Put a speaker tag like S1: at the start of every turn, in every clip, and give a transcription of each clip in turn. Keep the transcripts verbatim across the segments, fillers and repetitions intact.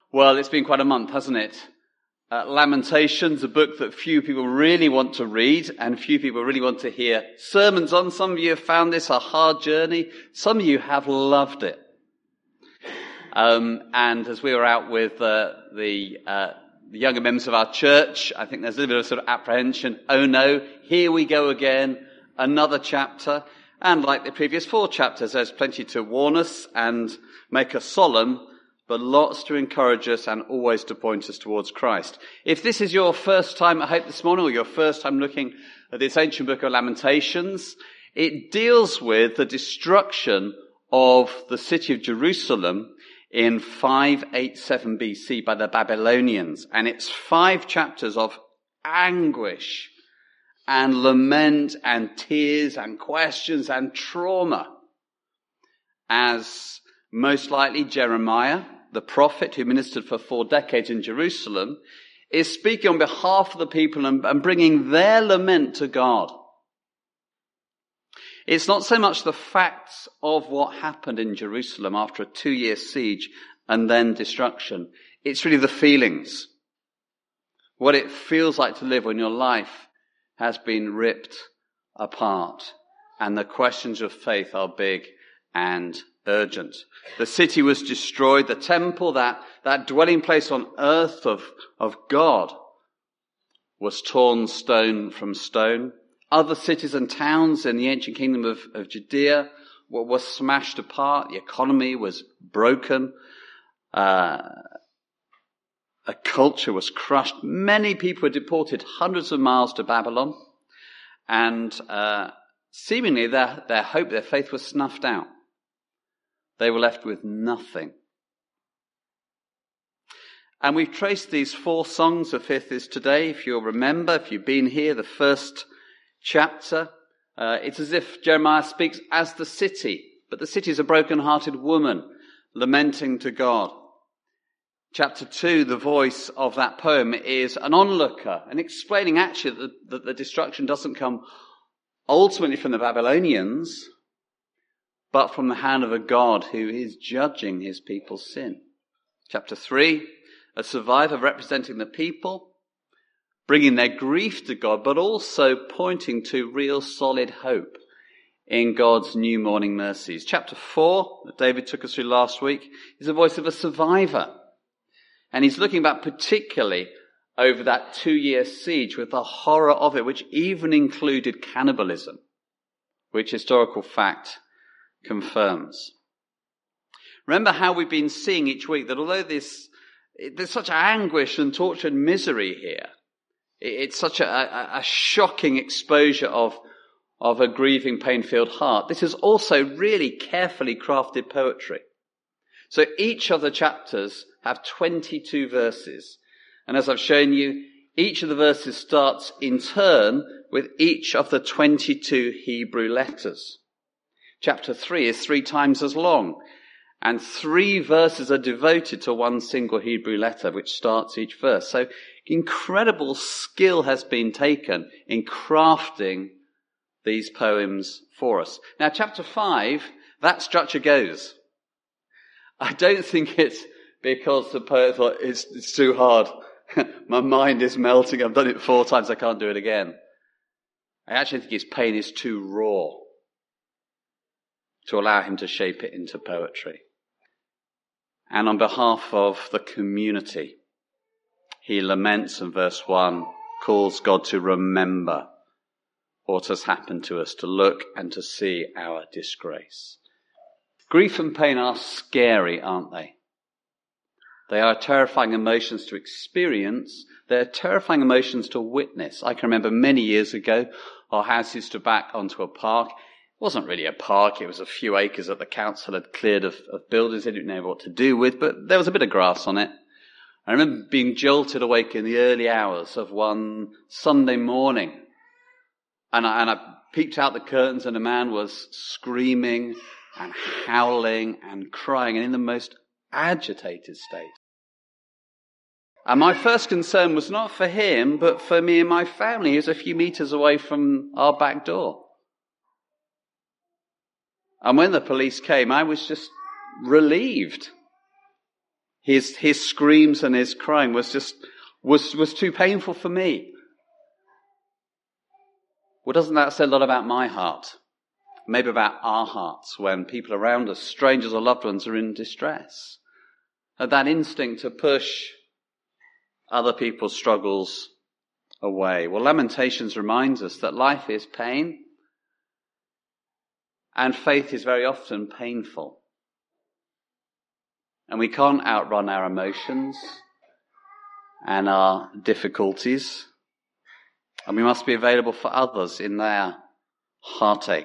S1: Well, it's been quite a month, hasn't it? Uh, Lamentations, a book that few people really want to read and few people really want to hear sermons on. Some of you have found this a hard journey. Some of you have loved it. Um, and as we were out with uh, the, uh, the younger members of our church, I think there's a little bit of sort of apprehension. Oh no, here we go again, another chapter. And like the previous four chapters, there's plenty to warn us and make us solemn, but lots to encourage us and always to point us towards Christ. If this is your first time at Hope this morning, or your first time looking at this ancient book of Lamentations, it deals with the destruction of the city of Jerusalem in five eighty-seven B C by the Babylonians. And it's five chapters of anguish and lament and tears and questions and trauma, as most likely Jeremiah, the prophet who ministered for four decades in Jerusalem, is speaking on behalf of the people and, and bringing their lament to God. It's not so much the facts of what happened in Jerusalem after a two-year siege and then destruction. It's really the feelings. What it feels like to live when your life has been ripped apart and the questions of faith are big and urgent. The city was destroyed. The temple, that, that dwelling place on earth of, of God, was torn stone from stone. Other cities and towns in the ancient kingdom of, of Judea were, were smashed apart. The economy was broken. Uh, a culture was crushed. Many people were deported hundreds of miles to Babylon. And uh, seemingly their, their hope, their faith was snuffed out. They were left with nothing. And we've traced these four songs. The fifth is today. If you'll remember, if you've been here, the first chapter, uh, it's as if Jeremiah speaks as the city, but the city is a broken-hearted woman lamenting to God. Chapter two, the voice of that poem is an onlooker and explaining actually that the, that the destruction doesn't come ultimately from the Babylonians, but from the hand of a God who is judging his people's sin. Chapter three, a survivor representing the people, bringing their grief to God, but also pointing to real solid hope in God's new morning mercies. Chapter four, that David took us through last week, is the voice of a survivor. And he's looking back particularly over that two-year siege with the horror of it, which even included cannibalism, which historical fact confirms. Remember how we've been seeing each week that although this, there's such anguish and torture and misery here, it's such a, a, a shocking exposure of, of a grieving, pain-filled heart. This is also really carefully crafted poetry. So each of the chapters have twenty-two verses. And as I've shown you, each of the verses starts in turn with each of the twenty-two Hebrew letters. Chapter three is three times as long, and three verses are devoted to one single Hebrew letter, which starts each verse. So incredible skill has been taken in crafting these poems for us. Now, chapter five, that structure goes. I don't think it's because the poet thought it's, it's too hard. My mind is melting. I've done it four times. I can't do it again. I actually think his pain is too raw to allow him to shape it into poetry. And on behalf of the community, he laments in verse one, calls God to remember what has happened to us, to look and to see our disgrace. Grief and pain are scary, aren't they? They are terrifying emotions to experience. They're terrifying emotions to witness. I can remember many years ago, our house used to back onto a park. It wasn't really a park. It was a few acres that the council had cleared of, of buildings they didn't know what to do with, but there was a bit of grass on it. I remember being jolted awake in the early hours of one Sunday morning. And I, and I peeked out the curtains and a man was screaming and howling and crying and in the most agitated state. And my first concern was not for him, but for me and my family. He was a few meters away from our back door. And when the police came, I was just relieved. His, his screams and his crying was just, was, was too painful for me. Well, doesn't that say a lot about my heart? Maybe about our hearts when people around us, strangers or loved ones, are in distress. And that instinct to push other people's struggles away. Well, Lamentations reminds us that life is pain, and faith is very often painful. And we can't outrun our emotions and our difficulties. And we must be available for others in their heartache.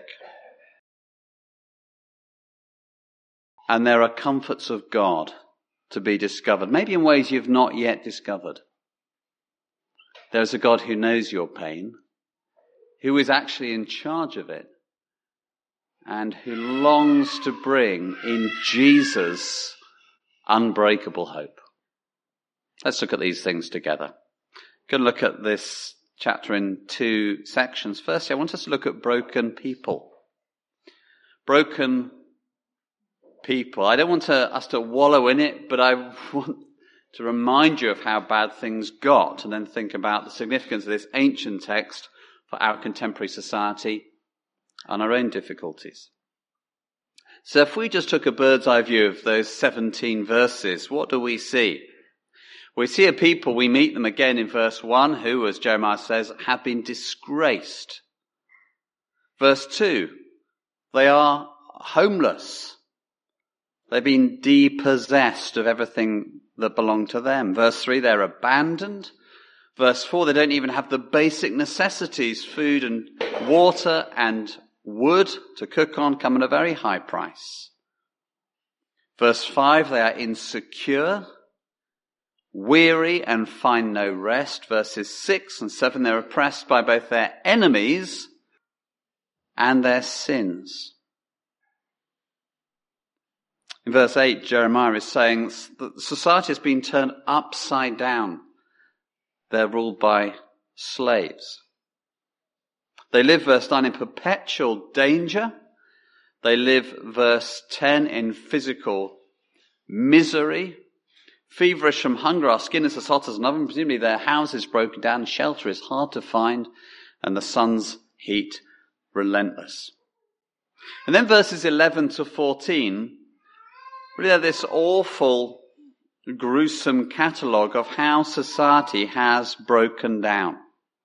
S1: And there are comforts of God to be discovered, maybe in ways you've not yet discovered. There's a God who knows your pain, who is actually in charge of it, and who longs to bring in Jesus unbreakable hope. Let's look at these things together. I'm going to look at this chapter in two sections. Firstly, I want us to look at broken people. Broken people. I don't want to, us to wallow in it, but I want to remind you of how bad things got, and then think about the significance of this ancient text for our contemporary society and our own difficulties. So if we just took a bird's eye view of those seventeen verses, what do we see? We see a people, we meet them again in verse one, who, as Jeremiah says, have been disgraced. Verse two, they are homeless. They've been depossessed of everything that belonged to them. Verse three, they're abandoned. Verse four, they don't even have the basic necessities, food and water and wood to cook on, come at a very high price. Verse five, they are insecure, weary and find no rest. Verses six and seven, they're oppressed by both their enemies and their sins. In verse eight, Jeremiah is saying that society has been turned upside down. They're ruled by slaves. They live, verse nine, in perpetual danger. They live, verse ten, in physical misery. Feverish from hunger, our skin is as hot as an oven. Presumably their house is broken down, shelter is hard to find, and the sun's heat relentless. And then verses eleven to fourteen, really are this awful, gruesome catalogue of how society has broken down.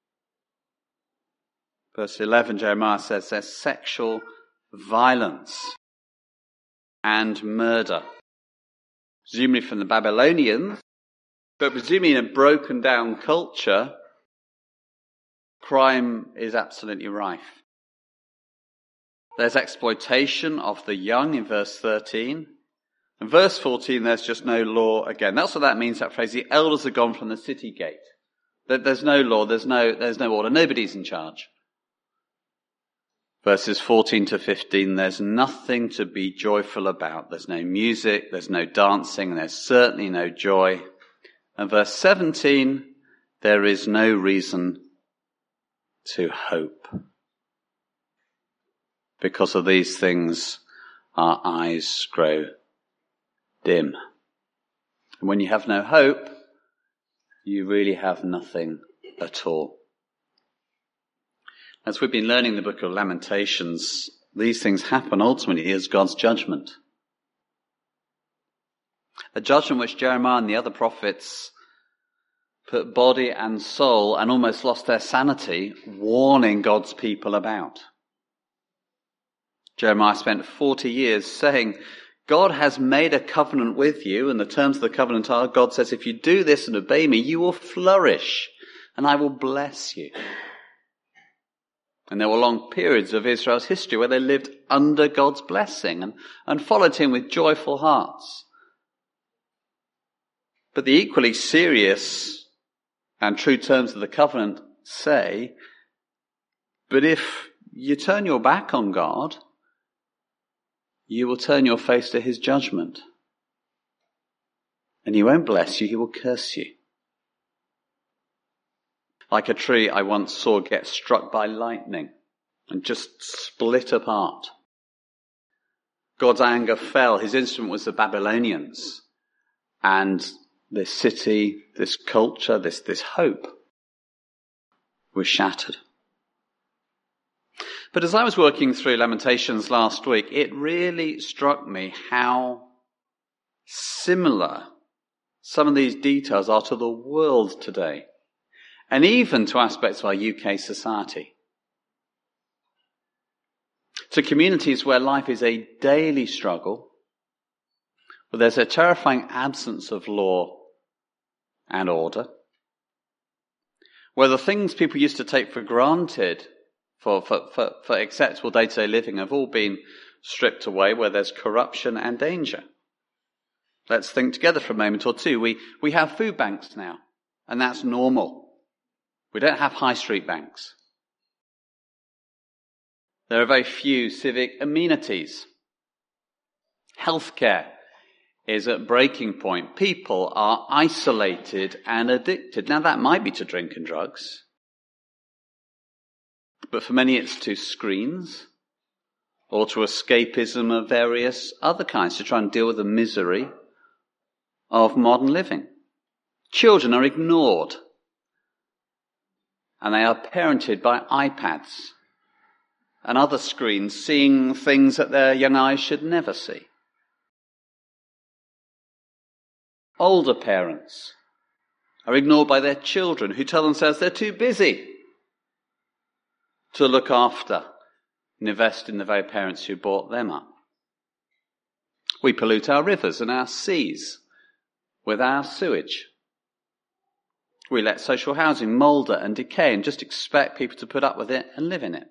S1: Verse eleven, Jeremiah says there's sexual violence and murder. Presumably from the Babylonians, but presumably in a broken down culture, crime is absolutely rife. There's exploitation of the young in verse thirteen. In verse fourteen, there's just no law again. That's what that means, that phrase. The elders are gone from the city gate. There's no law, there's no, there's no order. Nobody's in charge. Verses fourteen to fifteen, there's nothing to be joyful about. There's no music, there's no dancing, there's certainly no joy. And verse seventeen, there is no reason to hope. Because of these things, our eyes grow dim. And when you have no hope, you really have nothing at all. As we've been learning the book of Lamentations, these things happen ultimately as God's judgment. A judgment which Jeremiah and the other prophets put body and soul and almost lost their sanity warning God's people about. Jeremiah spent forty years saying, God has made a covenant with you, and the terms of the covenant are, God says, if you do this and obey me, you will flourish, and I will bless you. And there were long periods of Israel's history where they lived under God's blessing and, and followed him with joyful hearts. But the equally serious and true terms of the covenant say, but if you turn your back on God, you will turn your face to his judgment. And he won't bless you, he will curse you. Like a tree I once saw get struck by lightning and just split apart. God's anger fell. His instrument was the Babylonians. And this city, this culture, this, this hope was shattered. But as I was working through Lamentations last week, it really struck me how similar some of these details are to the world today, and even to aspects of our U K society. To communities where life is a daily struggle, where there's a terrifying absence of law and order, where the things people used to take for granted for, for, for, for acceptable day-to-day living have all been stripped away, where there's corruption and danger. Let's think together for a moment or two. We, we have food banks now, and that's normal. We don't have high street banks. There are very few civic amenities. Healthcare is at breaking point. People are isolated and addicted. Now that might be to drink and drugs, but for many it's to screens or to escapism of various other kinds to try and deal with the misery of modern living. Children are ignored and they are parented by iPads and other screens, seeing things that their young eyes should never see. Older parents are ignored by their children who tell themselves they're too busy to look after and invest in the very parents who brought them up. We pollute our rivers and our seas with our sewage. We let social housing moulder and decay and just expect people to put up with it and live in it.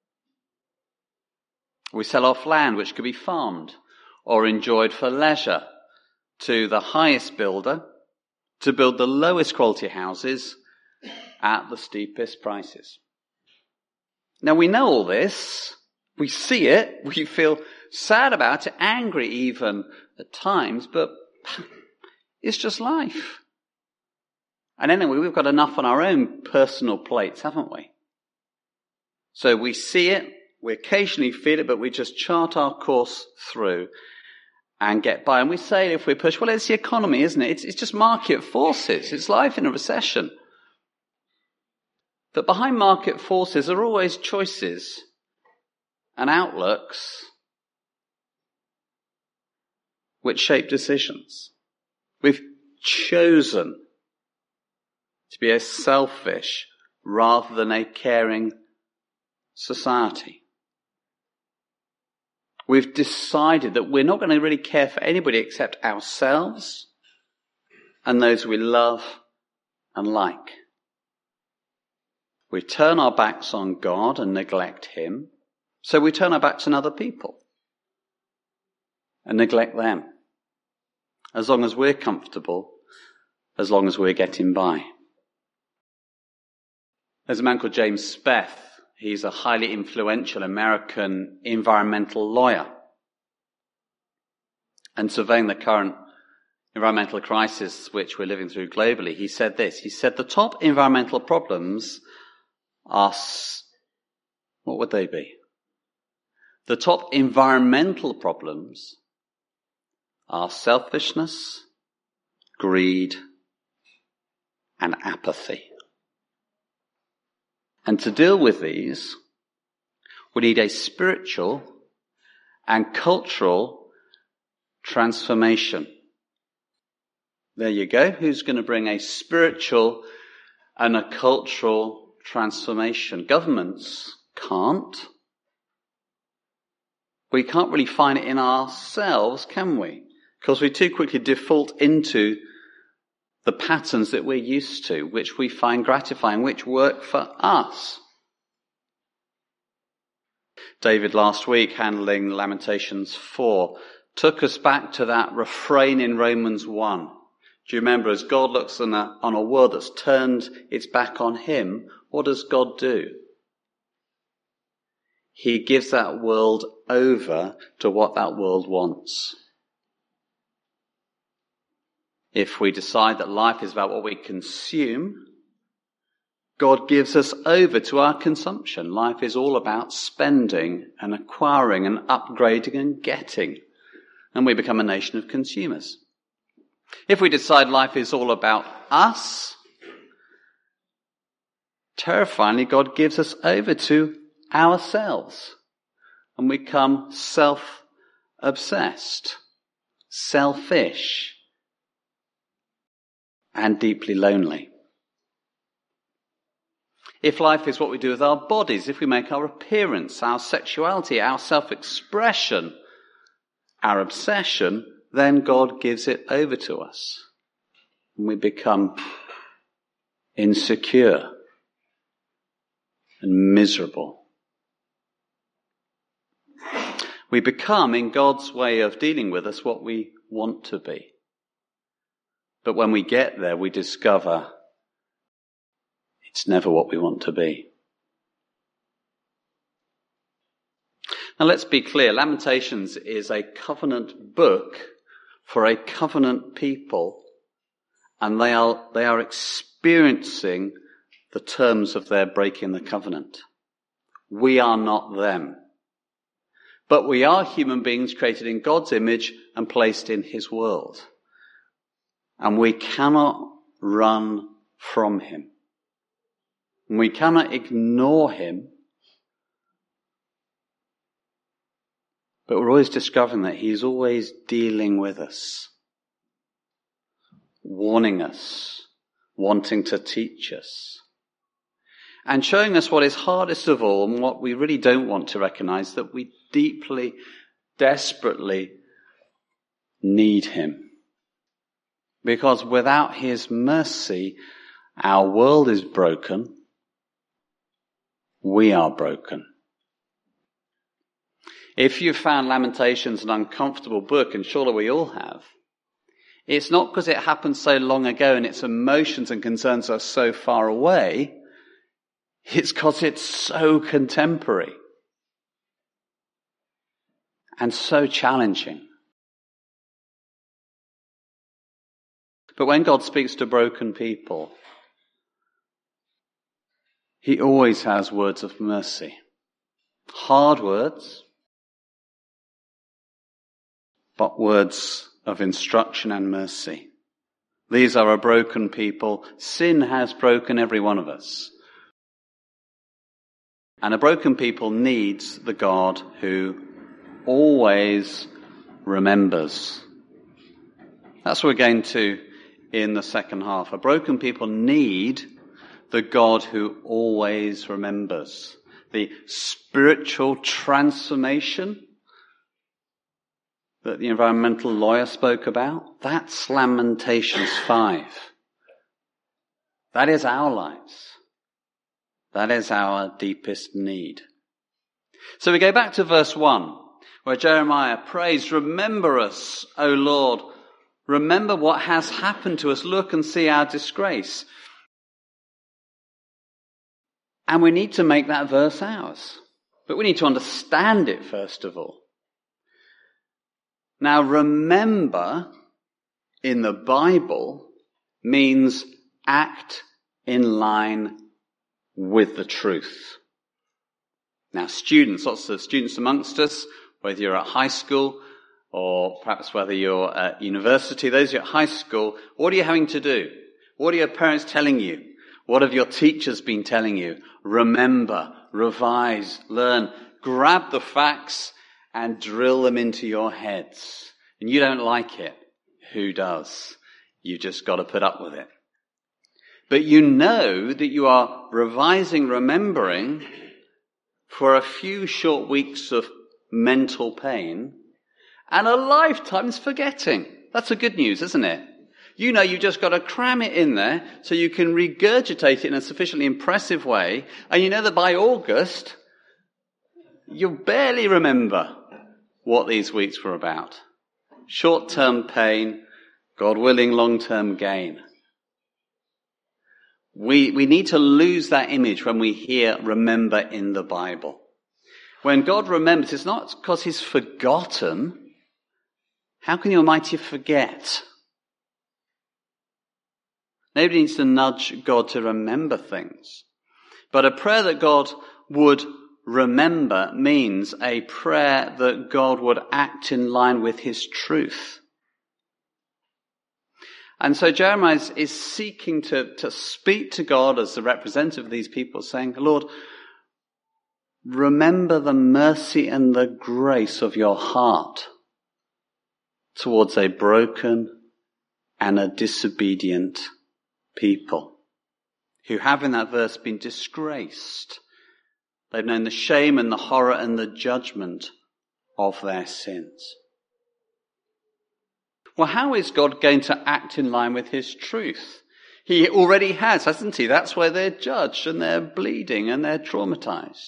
S1: We sell off land which could be farmed or enjoyed for leisure to the highest builder to build the lowest quality houses at the steepest prices. Now we know all this, we see it, we feel sad about it, angry even at times, but it's just life. And anyway, we've got enough on our own personal plates, haven't we? So we see it, we occasionally feel it, but we just chart our course through and get by. And we say, if we push, well, it's the economy, isn't it? It's, it's just market forces. It's life in a recession. But behind market forces are always choices and outlooks which shape decisions. We've chosen to be a selfish rather than a caring society. We've decided that we're not going to really care for anybody except ourselves and those we love and like. We turn our backs on God and neglect Him, so we turn our backs on other people and neglect them. As long as we're comfortable, as long as we're getting by. There's a man called James Speth. He's a highly influential American environmental lawyer. And surveying the current environmental crisis which we're living through globally, he said this. He said the top environmental problems are, what would they be? The top environmental problems are selfishness, greed, and apathy. And to deal with these, we need a spiritual and cultural transformation. There you go. Who's going to bring a spiritual and a cultural transformation? Governments can't. We can't really find it in ourselves, can we? Because we too quickly default into the patterns that we're used to, which we find gratifying, which work for us. David last week, handling Lamentations four, took us back to that refrain in Romans one. Do you remember, as God looks on a, on a world that's turned its back on Him, what does God do? He gives that world over to what that world wants. If we decide that life is about what we consume, God gives us over to our consumption. Life is all about spending and acquiring and upgrading and getting. And we become a nation of consumers. If we decide life is all about us, terrifyingly, God gives us over to ourselves and we become self-obsessed, selfish, and deeply lonely. If life is what we do with our bodies, if we make our appearance, our sexuality, our self-expression, our obsession, then God gives it over to us. And we become insecure and miserable. We become, in God's way of dealing with us, what we want to be. But when we get there, we discover it's never what we want to be. Now let's be clear. Lamentations is a covenant book for a covenant people, and they are, they are experiencing the terms of their breaking the covenant. We are not them. But we are human beings created in God's image and placed in his world. And we cannot run from him. And we cannot ignore him. But we're always discovering that he's always dealing with us, warning us, wanting to teach us, and showing us what is hardest of all and what we really don't want to recognize, that we deeply, desperately need him. Because without his mercy, our world is broken. We are broken. If you found Lamentations an uncomfortable book, and surely we all have, it's not because it happened so long ago and its emotions and concerns are so far away. It's because it's so contemporary and so challenging. But when God speaks to broken people, he always has words of mercy. Hard words, but words of instruction and mercy. These are a broken people. Sin has broken every one of us. And a broken people needs the God who always remembers. That's what we're going to in the second half. A broken people need the God who always remembers. The spiritual transformation that the environmental lawyer spoke about, that's Lamentations five. That is our lives. That is our deepest need. So we go back to verse one, where Jeremiah prays, "Remember us, O Lord. Remember what has happened to us. Look and see our disgrace." And we need to make that verse ours. But we need to understand it first of all. Now, remember in the Bible means act in line with the truth. Now, students, lots of students amongst us, whether you're at high school or perhaps whether you're at university, those who are at high school, what are you having to do? What are your parents telling you? What have your teachers been telling you? Remember, revise, learn, grab the facts and drill them into your heads. And you don't like it. Who does? You just got to put up with it. But you know that you are revising, remembering for a few short weeks of mental pain and a lifetime's forgetting. That's the good news, isn't it? You know you just got to cram it in there so you can regurgitate it in a sufficiently impressive way. And you know that by August, you'll barely remember what these weeks were about. Short-term pain, God willing, long-term gain. We, we need to lose that image when we hear remember in the Bible. When God remembers, it's not because he's forgotten. How can the Almighty forget? Nobody needs to nudge God to remember things. But a prayer that God would remember means a prayer that God would act in line with his truth. And so Jeremiah is, is seeking to, to speak to God as the representative of these people, saying, Lord, remember the mercy and the grace of your heart towards a broken and a disobedient people who have in that verse been disgraced. They've known the shame and the horror and the judgment of their sins. Well, how is God going to act in line with his truth? He already has, hasn't he? That's why they're judged and they're bleeding and they're traumatized.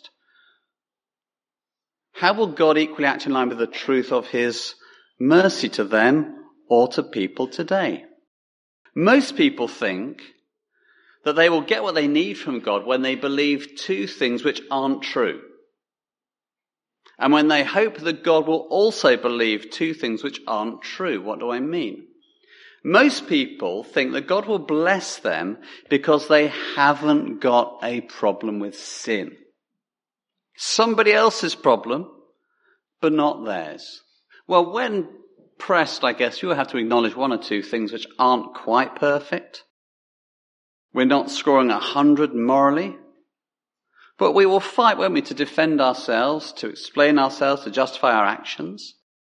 S1: How will God equally act in line with the truth of his mercy to them or to people today? Most people think that they will get what they need from God when they believe two things which aren't true. And when they hope that God will also believe two things which aren't true. What do I mean? Most people think that God will bless them because they haven't got a problem with sin. Somebody else's problem, but not theirs. Well, when pressed, I guess, you will have to acknowledge one or two things which aren't quite perfect. We're not scoring a hundred morally. But we will fight, won't we, to defend ourselves, to explain ourselves, to justify our actions.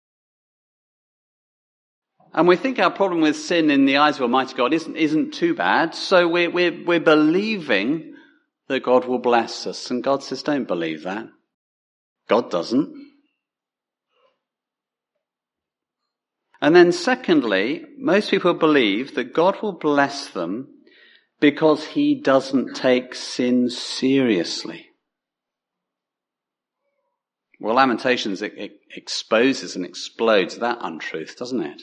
S1: And we think our problem with sin in the eyes of Almighty God isn't, isn't too bad, so we're, we're, we're believing that God will bless us. And God says, don't believe that. God doesn't. And then secondly, most people believe that God will bless them because he doesn't take sin seriously. Well, Lamentations it, it exposes and explodes that untruth, doesn't it?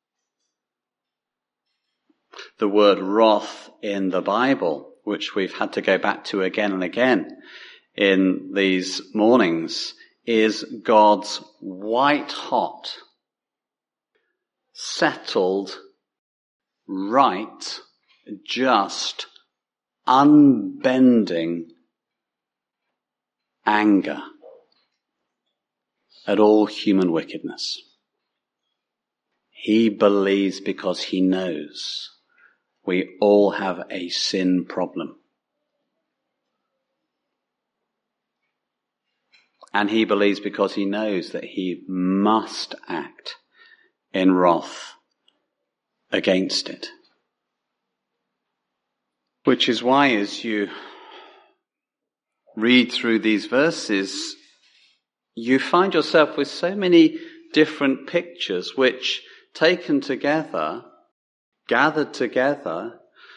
S1: The word wrath in the Bible, which we've had to go back to again and again in these mornings, is God's white-hot, settled, right, just, unbending anger at all human wickedness. He believes because he knows we all have a sin problem. And he believes because he knows that he must act in wrath against it. Which is why, as you read through these verses, you find yourself with so many different pictures which, taken together, gathered together,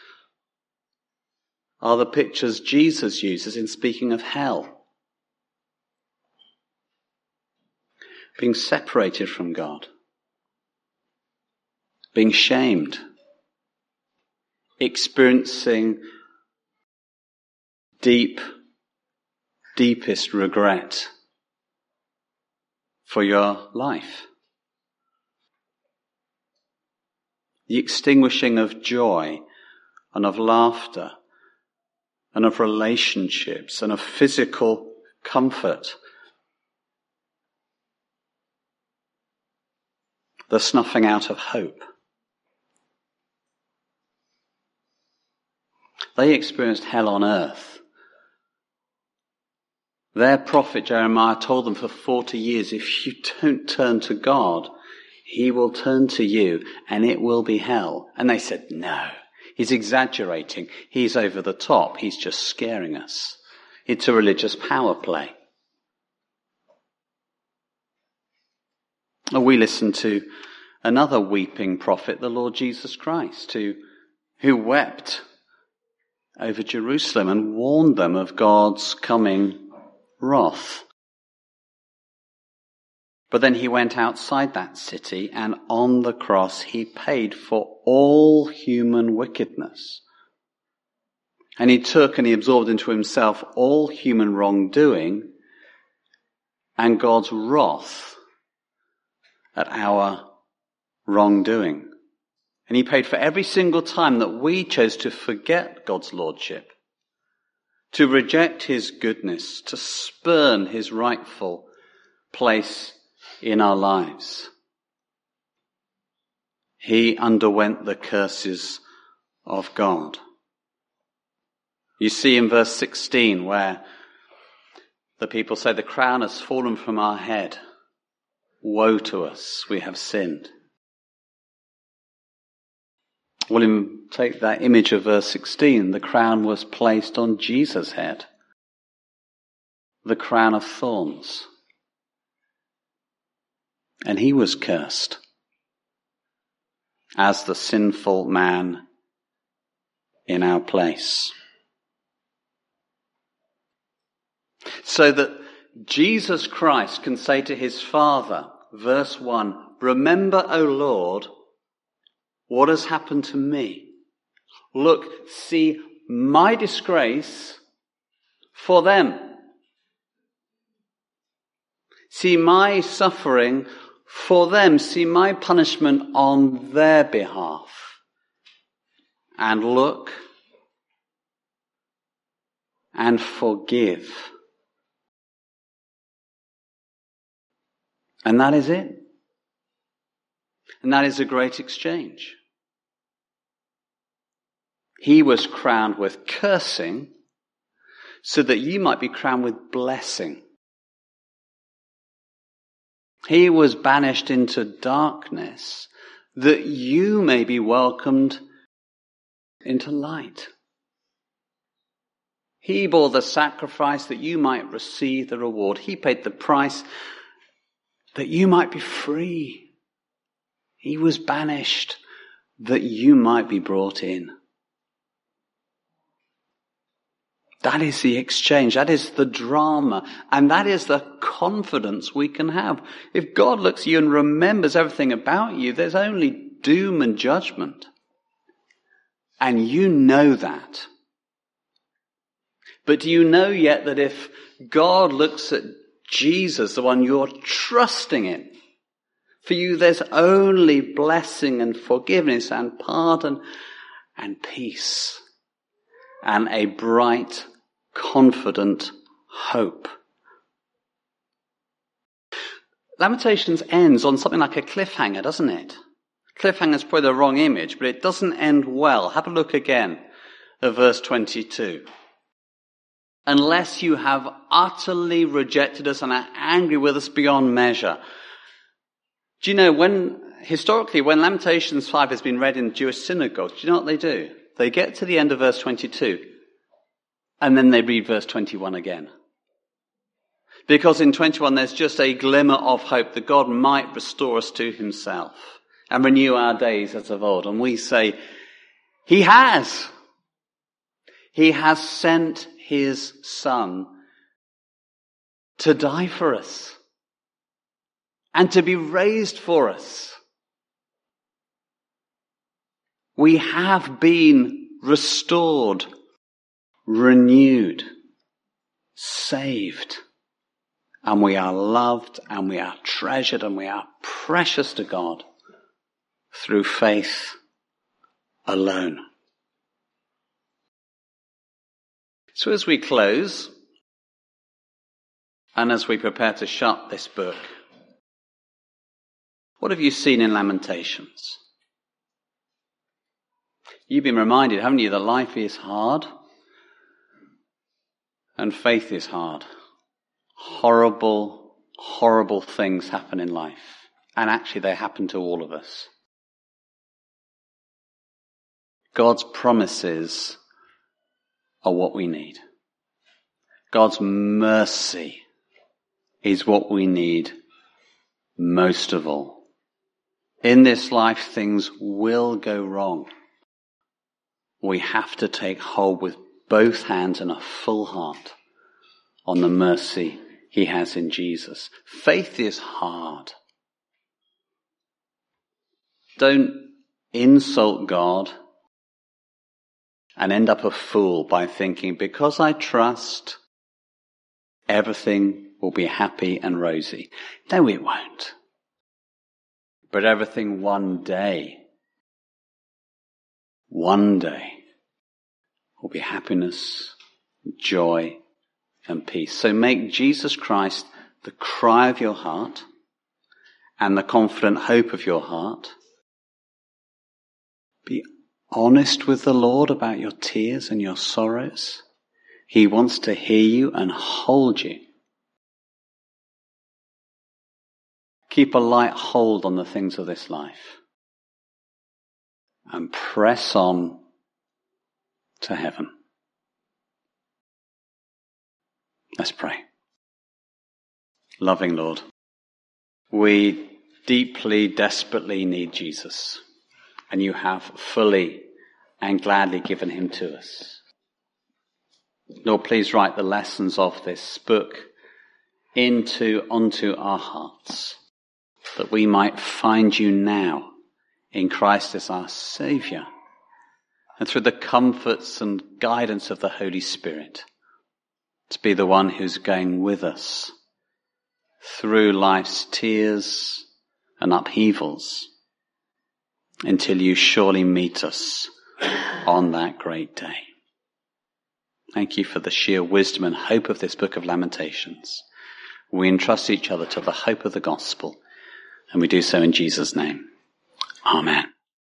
S1: are the pictures Jesus uses in speaking of hell. Being separated from God. Being shamed. Experiencing deep, deepest regret for your life. The extinguishing of joy and of laughter and of relationships and of physical comfort. The snuffing out of hope. They experienced hell on earth. Their prophet Jeremiah told them for forty years, if you don't turn to God, he will turn to you and it will be hell. And they said, no, he's exaggerating. He's over the top. He's just scaring us. It's a religious power play. We listen to another weeping prophet, the Lord Jesus Christ, who, who wept over Jerusalem and warned them of God's coming wrath. But then he went outside that city, and on the cross he paid for all human wickedness. And he took and he absorbed into himself all human wrongdoing and God's wrath at our wrongdoing. And he paid for every single time that we chose to forget God's lordship, to reject his goodness, to spurn his rightful place in our lives. he underwent the curses of God. You see in verse sixteen where the people say, the crown has fallen from our head. Woe to us, we have sinned. Well, in, take that image of verse sixteen, the crown was placed on Jesus' head. The crown of thorns. And he was cursed as the sinful man in our place. So that Jesus Christ can say to his Father, verse one, remember, O Lord, what has happened to me? Look, see my disgrace for them. See my suffering for them. See my punishment on their behalf. And look and forgive. And that is it. And that is a great exchange. He was crowned with cursing so that you might be crowned with blessing. He was banished into darkness that you may be welcomed into light. He bore the sacrifice that you might receive the reward. He paid the price that you might be free. He was banished that you might be brought in. That is the exchange. That is the drama. And that is the confidence we can have. If God looks at you and remembers everything about you, there's only doom and judgment. And you know that. But do you know yet that if God looks at Jesus, the one you're trusting in, for you there's only blessing and forgiveness and pardon and peace and a bright, confident hope. Lamentations ends on something like a cliffhanger, doesn't it? Cliffhanger is probably the wrong image, but it doesn't end well. Have a look again at verse twenty-two. Unless you have utterly rejected us and are angry with us beyond measure. Do you know, when, historically, when Lamentations five has been read in Jewish synagogues, do you know what they do? They get to the end of verse twenty-two, and then they read verse twenty-one again. Because in twenty-one there's just a glimmer of hope that God might restore us to himself and renew our days as of old. And we say, he has. He has sent his Son to die for us and to be raised for us. We have been restored, renewed, saved, and we are loved and we are treasured and we are precious to God through faith alone. So as we close, and as we prepare to shut this book, what have you seen in Lamentations? You've been reminded, haven't you, that life is hard and faith is hard. Horrible, horrible things happen in life. And actually they happen to all of us. God's promises are what we need. God's mercy is what we need most of all. In this life, things will go wrong. We have to take hold with both hands and a full heart on the mercy he has in Jesus. Faith is hard. Don't insult God and end up a fool by thinking, because I trust, everything will be happy and rosy. No, it won't. But everything one day, one day, will be happiness, joy, and peace. So make Jesus Christ the cry of your heart and the confident hope of your heart.
S2: Be honest with the Lord about your tears and your sorrows. He wants to hear you and hold you. Keep a light hold on the things of this life and press on to heaven. Let's pray. Loving Lord, we deeply, desperately need Jesus, and you have fully and gladly given him to us. Lord, please write the lessons of this book into, onto our hearts, that we might find you now in Christ as our Saviour, and through the comforts and guidance of the Holy Spirit, to be the one who's going with us through life's tears and upheavals until you surely meet us on that great day. Thank you for the sheer wisdom and hope of this book of Lamentations. We entrust each other to the hope of the gospel, and we do so in Jesus' name. Amen.